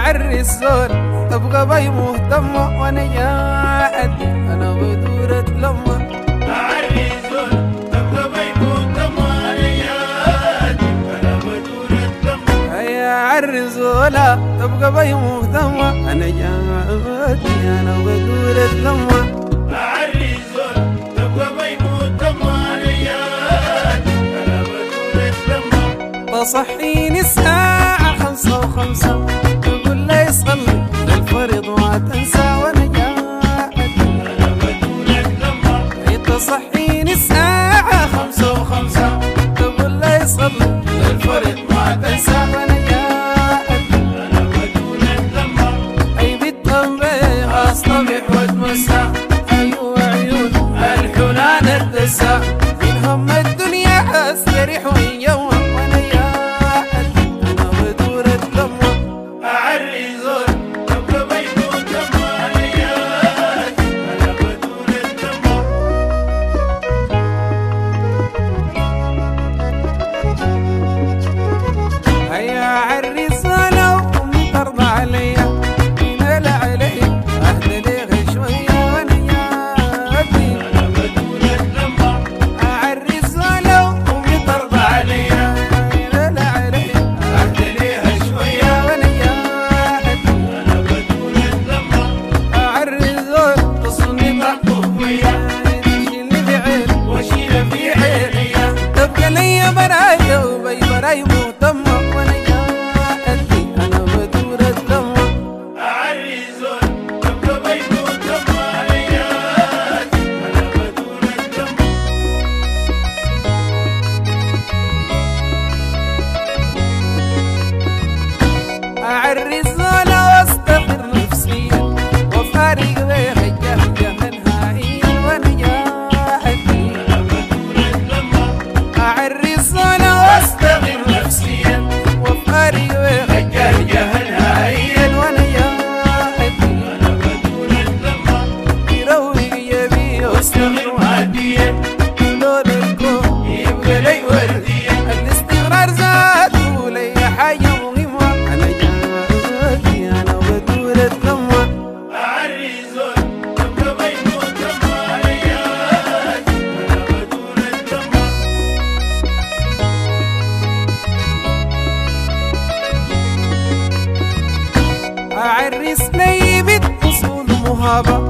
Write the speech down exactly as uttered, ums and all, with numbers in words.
أعرس زول تبقى باي مهتمة وانا جاعد انا بدورة لما أعرس زول تبقى باي مهتمة وانا جاعد انا بدورة لما يا أعرس زولا تبقى باي مهتمة انا جاعد انا بدورة لما أعرس زول تبقى باي مهتمة وانا جاعد انا بدورة لما تصحيني الساعة خمسة وخمسة تقول لي صلي للفريض ما تنسى وانا جاعد انا بدورة لما تصحيني الساعة خمسة وخمسة تقول لي صلي للفريض ما تنسى وانا جاعد انا بدورة لما أي بالتنبيه أصطبح واتمسى أيوة عيون الحنان الدسى من هم الدنيا أستريح ويوم وانا جاعد أنا بدورة لما أعرس زول تبقى باي مهتمة وانا جاعد انا بدورة لما هيا عرس أنا وأمي ترضى عليا ينال علي أهدى لي شوية وانا جاعد انا بدورة لما أعرس أنا وأمي ترضى عليا ينال علي أهدى ليها شوية وانا جاعد انا بدورة لما أعرس زول تصني أخويا تشيلني بعين واشيلها في عيني تبقى لي برايا وبي براي مهتمة وانا جاعد أنا بدورة لما أعرس زول تبقى باي مهتمة وانا جاعد انا بدورة لما أعرس أنا واستغفر نفسيا وفارق بيخجه نهائيا وانا جاعد انا بدورة لما أعرس أنا واستغفر نفسيا وفارق بيخجه نهائيا وانا جاعد انا بدورة لما يروق يبي واستغفر هادية لون الكون يبقى لي وردية الاستقرار ذاته لي حاجة مهمة أنا جاعد أنا بدورة لما أعرس زول تبقى باي مهتمة وانا جاعد انا بدورة لما أعرس لي بنت أصول مهابة